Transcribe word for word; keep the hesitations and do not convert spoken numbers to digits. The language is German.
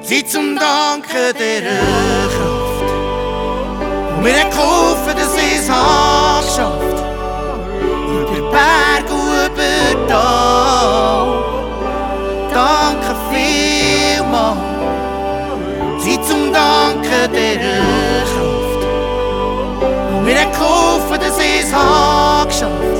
Zeit zum Danken dieser Kraft, und mir hat geholfen, dass ich es habe geschafft. Über Berg und über Tal. Danke vielmals. Zeit zum Danken dieser Kraft, und mir hat geholfen, dass ich es habe geschafft.